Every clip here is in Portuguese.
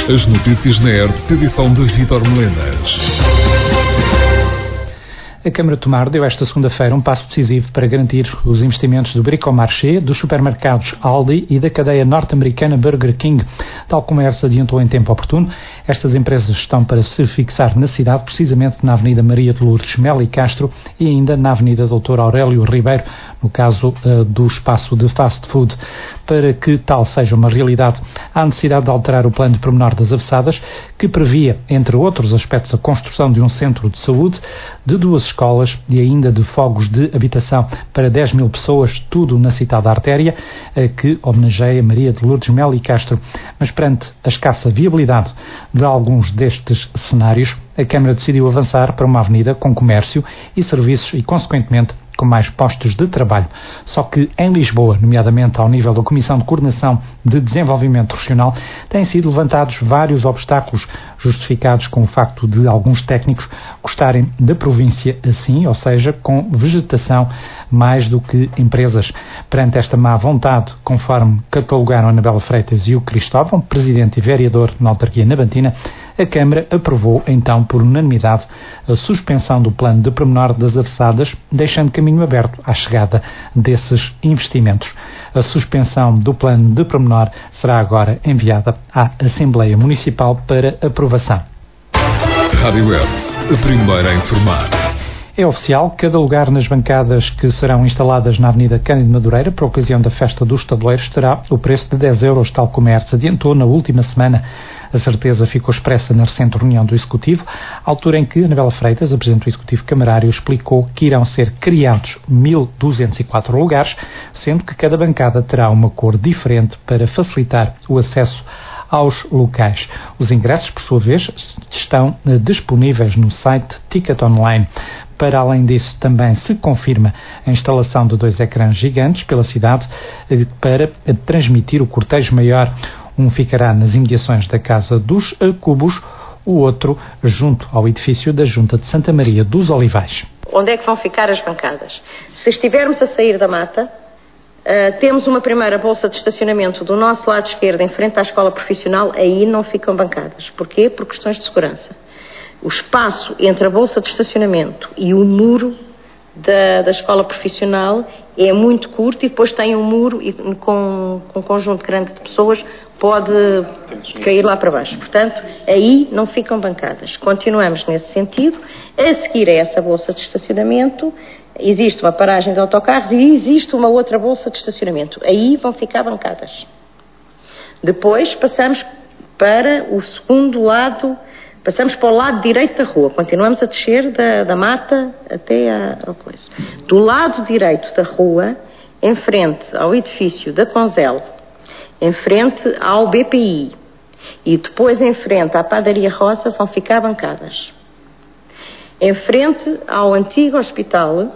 As notícias na ERP, edição de Vítor Melenas. A Câmara de Tomar deu esta segunda-feira um passo decisivo para garantir os investimentos do Bricomarché, dos supermercados Aldi e da cadeia norte-americana Burger King. Tal como a ERSA adiantou em tempo oportuno, estas empresas estão para se fixar na cidade, precisamente na Avenida Maria de Lourdes Melo e Castro e ainda na Avenida Dr. Aurélio Ribeiro, no caso do espaço de fast food. Para que tal seja uma realidade, há necessidade de alterar o plano de pormenor das Avessadas, que previa, entre outros aspectos, a construção de um centro de saúde, de 2 escolas e ainda de fogos de habitação para 10 mil pessoas, tudo na citada artéria, que homenageia Maria de Lourdes Melo e Castro. Mas perante a escassa viabilidade de alguns destes cenários, a Câmara decidiu avançar para uma avenida com comércio e serviços e, consequentemente, com mais postos de trabalho. Só que em Lisboa, nomeadamente ao nível da Comissão de Coordenação de Desenvolvimento Regional, têm sido levantados vários obstáculos, justificados com o facto de alguns técnicos gostarem da província assim, ou seja, com vegetação mais do que empresas. Perante esta má vontade, conforme catalogaram a Anabela Freitas e o Cristóvão, presidente e vereador na autarquia nabantina, a Câmara aprovou então por unanimidade a suspensão do plano de pormenor das Avessadas, deixando caminho aberto à chegada desses investimentos. A suspensão do plano de pormenor será agora enviada à Assembleia Municipal para aprovação. Rádio Web, a primeira a informar. É oficial, cada lugar nas bancadas que serão instaladas na Avenida Cândido Madureira por ocasião da Festa dos Tabuleiros terá o preço de 10 euros, tal como a ERSA adiantou na última semana. A certeza ficou expressa na recente reunião do Executivo, altura em que Anabela Freitas, a Presidente do Executivo Camarário, explicou que irão ser criados 1.204 lugares, sendo que cada bancada terá uma cor diferente para facilitar o acesso aos locais. Os ingressos, por sua vez, estão disponíveis no site Ticket Online. Para além disso, também se confirma a instalação de 2 ecrãs gigantes pela cidade para transmitir o cortejo maior. Um ficará nas imediações da Casa dos Cubos, o outro junto ao edifício da Junta de Santa Maria dos Olivais. Onde é que vão ficar as bancadas? Se estivermos a sair da mata, temos uma primeira bolsa de estacionamento do nosso lado esquerdo, em frente à escola profissional, aí não ficam bancadas. Porquê? Por questões de segurança. O espaço entre a bolsa de estacionamento e o muro da escola profissional é muito curto e depois tem um muro e com um conjunto grande de pessoas pode cair lá para baixo. Portanto, aí não ficam bancadas. Continuamos nesse sentido. A seguir a essa bolsa de estacionamento, existe uma paragem de autocarros e existe uma outra bolsa de estacionamento. Aí vão ficar bancadas. Depois passamos para o segundo lado, passamos para o lado direito da rua. Continuamos a descer da mata até a coisa. Do lado direito da rua, em frente ao edifício da Conzel, em frente ao BPI e depois em frente à Padaria Rosa, vão ficar bancadas. Em frente ao antigo hospital,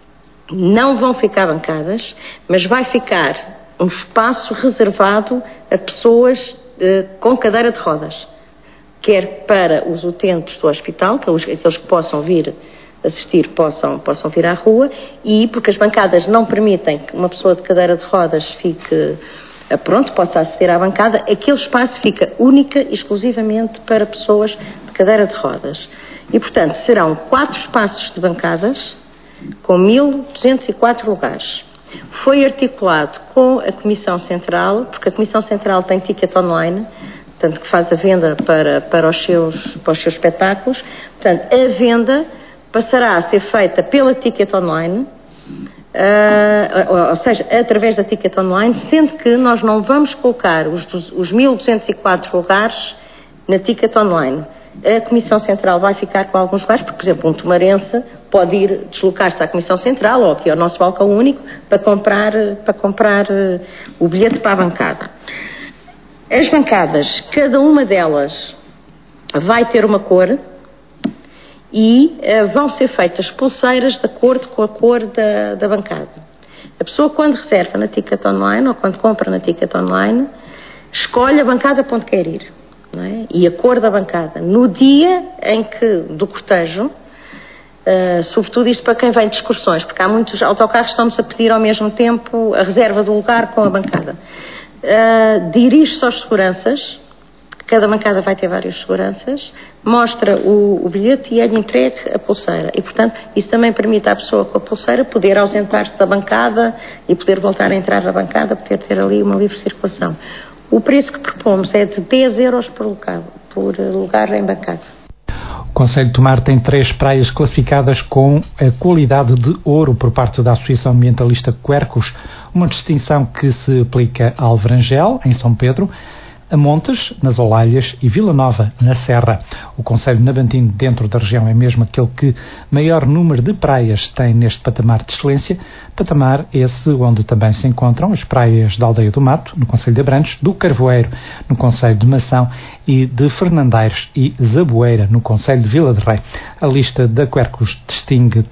não vão ficar bancadas, mas vai ficar um espaço reservado a pessoas com cadeira de rodas, quer para os utentes do hospital, aqueles que possam vir assistir, possam vir à rua, e porque as bancadas não permitem que uma pessoa de cadeira de rodas fique possa aceder à bancada, aquele espaço fica única e exclusivamente para pessoas de cadeira de rodas. E, portanto, serão 4 espaços de bancadas com 1.204 lugares. Foi articulado com a Comissão Central, porque a Comissão Central tem ticket online, portanto, que faz a venda para os seus espetáculos. Portanto, a venda passará a ser feita pela ticket online, ou seja, através da ticket online, sendo que nós não vamos colocar os 1.204 lugares na ticket online. A Comissão Central vai ficar com alguns lugares, porque, por exemplo, um tomarense pode ir deslocar-se à Comissão Central ou aqui ao nosso balcão único para comprar o bilhete para a bancada. As bancadas, cada uma delas vai ter uma cor e vão ser feitas pulseiras de acordo com a cor da bancada. A pessoa, quando reserva na Ticket Online ou quando compra na Ticket Online, escolhe a bancada para onde quer ir, não é? E a cor da bancada. No dia em que, do cortejo, sobretudo isto para quem vem de excursões, porque há muitos autocarros que estão-nos a pedir ao mesmo tempo a reserva do lugar com a bancada. Dirige-se aos seguranças, Cada bancada vai ter vários seguranças, mostra o bilhete e é-lhe entregue a pulseira. E, portanto, isso também permite à pessoa com a pulseira poder ausentar-se da bancada e poder voltar a entrar na bancada, poder ter ali uma livre circulação. O preço que propomos é de 10 euros por lugar em bancada. O Concelho de Tomar tem 3 praias classificadas com a qualidade de ouro por parte da Associação Ambientalista Quercus, uma distinção que se aplica a Alverangel, em São Pedro, a Montes, nas Olalhas, e Vila Nova, na Serra. O Concelho de Navantim, dentro da região, é mesmo aquele que maior número de praias tem neste patamar de excelência, patamar esse onde também se encontram as praias da Aldeia do Mato, no Concelho de Abrantes, do Carvoeiro, no Concelho de Mação, e de Fernandeiros e Zaboeira, no Concelho de Vila de Rei. A lista da Quercus distingue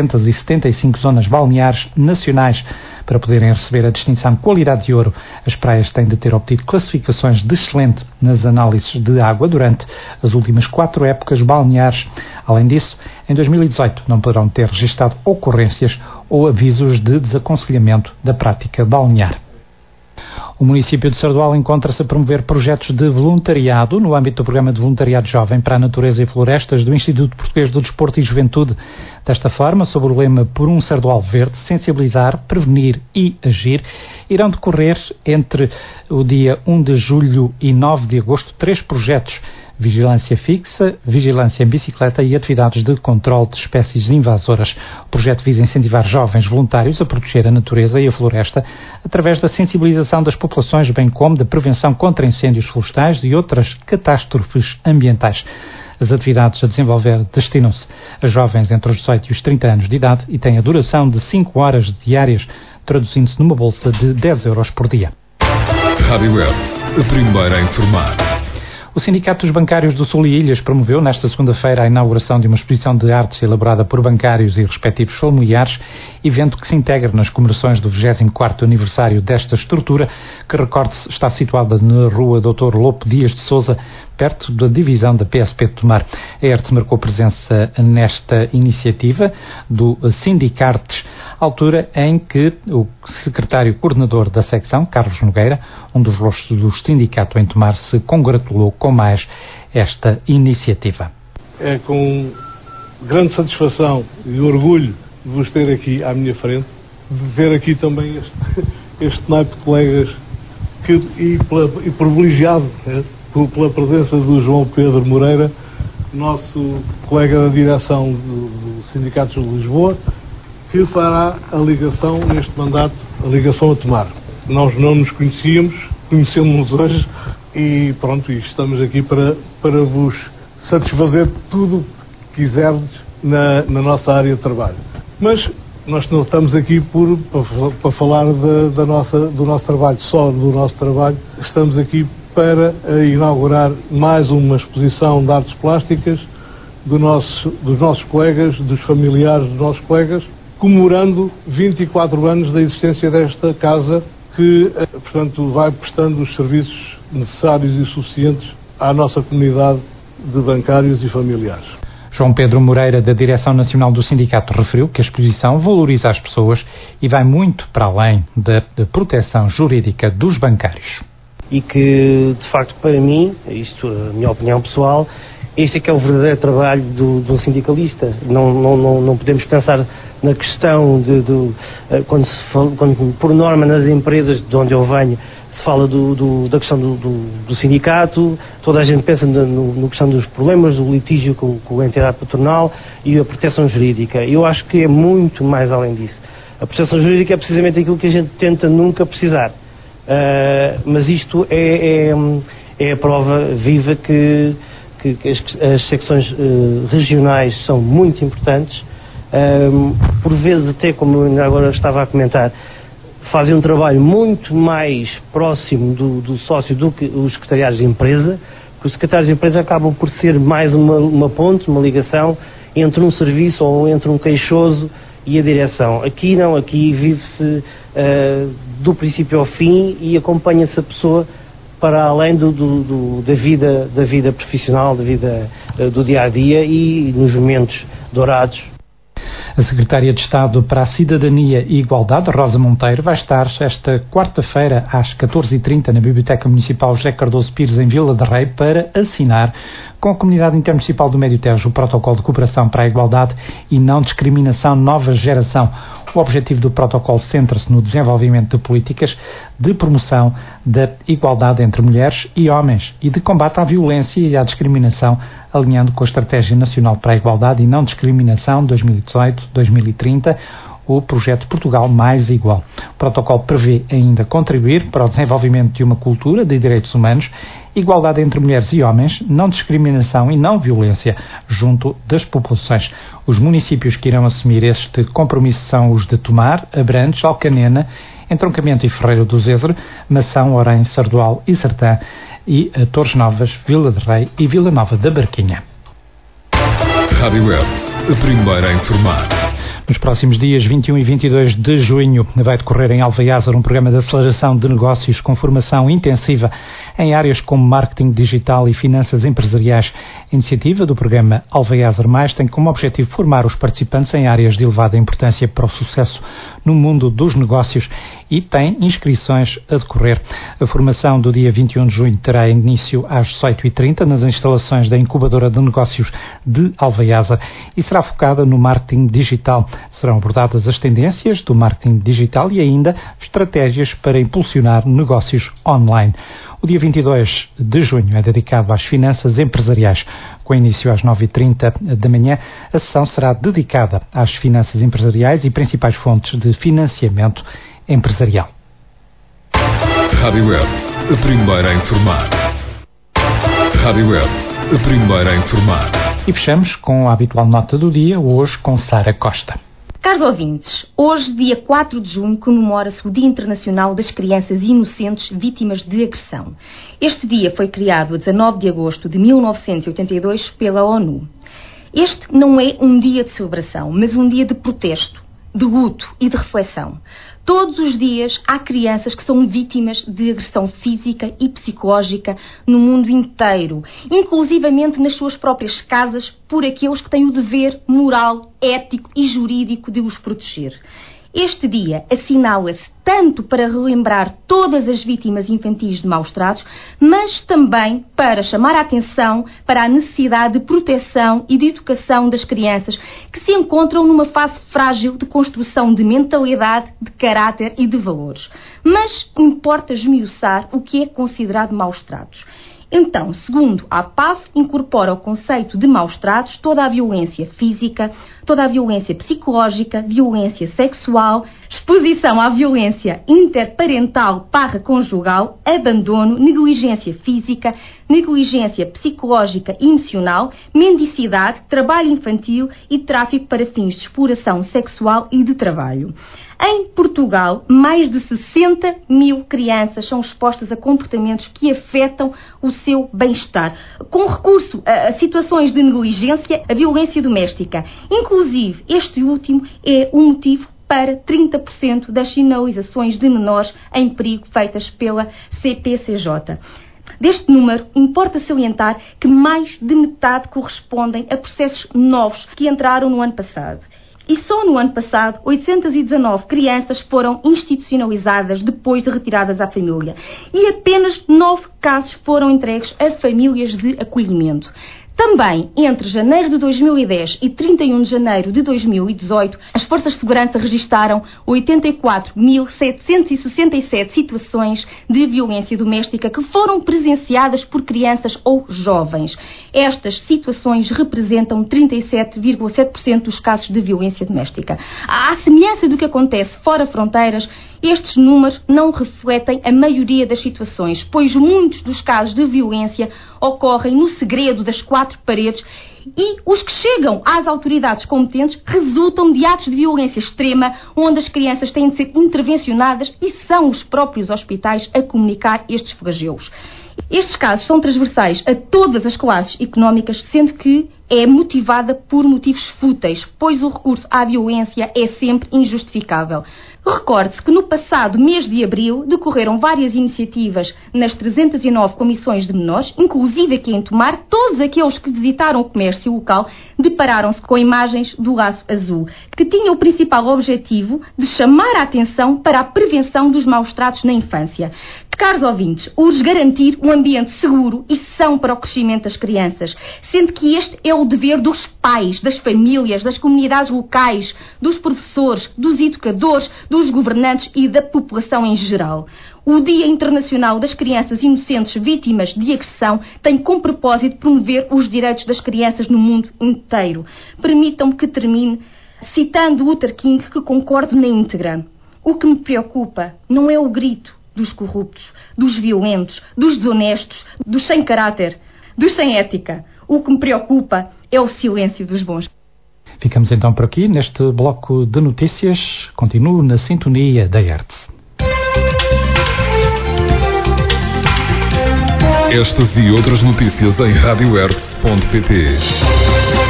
375 zonas balneares nacionais. Para poderem receber a distinção Qualidade de Ouro, as praias têm de ter obtido classificações de excelente nas análises de água durante as últimas 4 épocas balneares. Além disso, em 2018 não poderão ter registado ocorrências ou avisos de desaconselhamento da prática balnear. O município de Sardual encontra-se a promover projetos de voluntariado no âmbito do Programa de Voluntariado Jovem para a Natureza e Florestas do Instituto Português do Desporto e Juventude. Desta forma, sob o lema Por um Sardual Verde, sensibilizar, prevenir e agir, irão decorrer entre o dia 1 de julho e 9 de agosto 3 projetos: vigilância fixa, vigilância em bicicleta e atividades de controle de espécies invasoras. O projeto visa incentivar jovens voluntários a proteger a natureza e a floresta através da sensibilização das populações, bem como da prevenção contra incêndios florestais e outras catástrofes ambientais. As atividades a desenvolver destinam-se a jovens entre os 18 e os 30 anos de idade e têm a duração de 5 horas diárias, traduzindo-se numa bolsa de 10 euros por dia. Rádio Web, a primeira a informar. O Sindicato dos Bancários do Sul e Ilhas promoveu nesta segunda-feira a inauguração de uma exposição de artes elaborada por bancários e respectivos familiares, evento que se integra nas comemorações do 24º aniversário desta estrutura, que, recorde-se, está situada na rua Dr. Lopo Dias de Sousa, perto da divisão da PSP de Tomar. A ERTS marcou presença nesta iniciativa do Sindicartes, altura em que o secretário coordenador da secção, Carlos Nogueira, um dos rostos do sindicato em Tomar, se congratulou com mais esta iniciativa. É com grande satisfação e orgulho de vos ter aqui à minha frente, de ver aqui também este naipe de colegas e privilegiado pela presença do João Pedro Moreira, nosso colega da direção do Sindicato de Lisboa, que fará a ligação neste mandato, a ligação a Tomar. Nós não nos conhecíamos, conhecemos-nos hoje e pronto, estamos aqui para vos satisfazer tudo o que quiserdes na nossa área de trabalho. Mas nós não estamos aqui para falar do nosso trabalho, só do nosso trabalho. Estamos aqui para inaugurar mais uma exposição de artes plásticas dos nossos colegas, dos familiares dos nossos colegas, comemorando 24 anos da existência desta casa, que, portanto, vai prestando os serviços necessários e suficientes à nossa comunidade de bancários e familiares. João Pedro Moreira, da Direção Nacional do Sindicato, referiu que a exposição valoriza as pessoas e vai muito para além da proteção jurídica dos bancários. E que, de facto, para mim, isto é a minha opinião pessoal, este é que é o verdadeiro trabalho de um sindicalista. Não podemos pensar na questão quando por norma nas empresas de onde eu venho se fala da questão do sindicato, toda a gente pensa na questão dos problemas, do litígio com a entidade patronal e a proteção jurídica. Eu acho que é muito mais além disso. A proteção jurídica é precisamente aquilo que a gente tenta nunca precisar. Mas isto é a prova viva que as secções regionais são muito importantes, por vezes até, como eu agora estava a comentar, fazem um trabalho muito mais próximo do sócio do que os secretariados de empresa, porque os secretariados de empresa acabam por ser mais uma ponte, uma ligação entre um serviço ou entre um queixoso e a direção. Aqui não, aqui vive-se do princípio ao fim e acompanha-se a pessoa para além da vida profissional, da vida do dia-a-dia e nos momentos dourados. A Secretária de Estado para a Cidadania e Igualdade, Rosa Monteiro, vai estar esta quarta-feira às 14h30 na Biblioteca Municipal José Cardoso Pires, em Vila de Rei, para assinar com a Comunidade Intermunicipal do Médio Tejo o Protocolo de Cooperação para a Igualdade e Não Discriminação Nova Geração. O objetivo do protocolo centra-se no desenvolvimento de políticas de promoção da igualdade entre mulheres e homens e de combate à violência e à discriminação, alinhando com a Estratégia Nacional para a Igualdade e Não Discriminação 2018-2030, o projeto Portugal Mais Igual. O protocolo prevê ainda contribuir para o desenvolvimento de uma cultura de direitos humanos, igualdade entre mulheres e homens, não discriminação e não violência junto das populações. Os municípios que irão assumir este compromisso são os de Tomar, Abrantes, Alcanena, Entroncamento e Ferreira do Zezer, Mação, Orém, Sardual e Sertã e Torres Novas, Vila de Rei e Vila Nova da Barquinha. Rádio Web, a primeira a informar. Nos próximos dias 21 e 22 de junho vai decorrer em Alvaiázar um programa de aceleração de negócios com formação intensiva em áreas como marketing digital e finanças empresariais. A iniciativa do programa Alvaiázar Mais tem como objetivo formar os participantes em áreas de elevada importância para o sucesso no mundo dos negócios e tem inscrições a decorrer. A formação do dia 21 de junho terá início às 18h30 nas instalações da Incubadora de Negócios de Alvaiázar e será focada no marketing digital. Serão abordadas as tendências do marketing digital e ainda estratégias para impulsionar negócios online. O dia 22 de junho é dedicado às finanças empresariais. Com início às 9h30 da manhã, a sessão será dedicada às finanças empresariais e principais fontes de financiamento empresarial. Rádio Web, a primeira a informar. Rádio Web, a primeira a informar. E fechamos com a habitual nota do dia, hoje com Sara Costa. Caros ouvintes, hoje, dia 4 de junho, comemora-se o Dia Internacional das Crianças Inocentes Vítimas de Agressão. Este dia foi criado a 19 de agosto de 1982 pela ONU. Este não é um dia de celebração, mas um dia de protesto, de luto e de reflexão. Todos os dias há crianças que são vítimas de agressão física e psicológica no mundo inteiro, inclusivamente nas suas próprias casas, por aqueles que têm o dever moral, ético e jurídico de os proteger. Este dia assinala-se tanto para relembrar todas as vítimas infantis de maus-tratos, mas também para chamar a atenção para a necessidade de proteção e de educação das crianças que se encontram numa fase frágil de construção de mentalidade, de caráter e de valores. Mas importa esmiuçar o que é considerado maus-tratos. Então, segundo a PAV, incorpora o conceito de maus-tratos toda a violência física, toda a violência psicológica, violência sexual, exposição à violência interparental /conjugal, abandono, negligência física, negligência psicológica e emocional, mendicidade, trabalho infantil e tráfico para fins de exploração sexual e de trabalho. Em Portugal, mais de 60 mil crianças são expostas a comportamentos que afetam o seu bem-estar, com recurso a situações de negligência, a violência doméstica. Inclusive, este último é o motivo para 30% das sinalizações de menores em perigo feitas pela CPCJ. Deste número, importa salientar que mais de metade correspondem a processos novos que entraram no ano passado. E só no ano passado, 819 crianças foram institucionalizadas depois de retiradas à família. E apenas 9 casos foram entregues a famílias de acolhimento. Também, entre janeiro de 2010 e 31 de janeiro de 2018, as forças de segurança registaram 84.767 situações de violência doméstica que foram presenciadas por crianças ou jovens. Estas situações representam 37,7% dos casos de violência doméstica. À semelhança do que acontece fora fronteiras, estes números não refletem a maioria das situações, pois muitos dos casos de violência ocorrem no segredo das quatro paredes e os que chegam às autoridades competentes resultam de atos de violência extrema, onde as crianças têm de ser intervencionadas e são os próprios hospitais a comunicar estes flagelos. Estes casos são transversais a todas as classes económicas, sendo que é motivada por motivos fúteis, pois o recurso à violência é sempre injustificável. Recorde-se que no passado mês de abril decorreram várias iniciativas nas 309 comissões de menores, inclusive aqui em Tomar. Todos aqueles que visitaram o comércio local depararam-se com imagens do laço azul, que tinha o principal objetivo de chamar a atenção para a prevenção dos maus-tratos na infância. Caros ouvintes, urge garantir um ambiente seguro e são para o crescimento das crianças, sendo que este é o dever dos pais, das famílias, das comunidades locais, dos professores, dos educadores, dos governantes e da população em geral. O Dia Internacional das Crianças Inocentes Vítimas de Agressão tem como propósito promover os direitos das crianças no mundo inteiro. Permitam-me que termine citando Luther King, que concordo na íntegra. O que me preocupa não é o grito dos corruptos, dos violentos, dos desonestos, dos sem caráter, dos sem ética. O que me preocupa é o silêncio dos bons. Ficamos então por aqui neste bloco de notícias. Continuo na sintonia da Hertz. Estas e outras notícias em radiohertz.pt.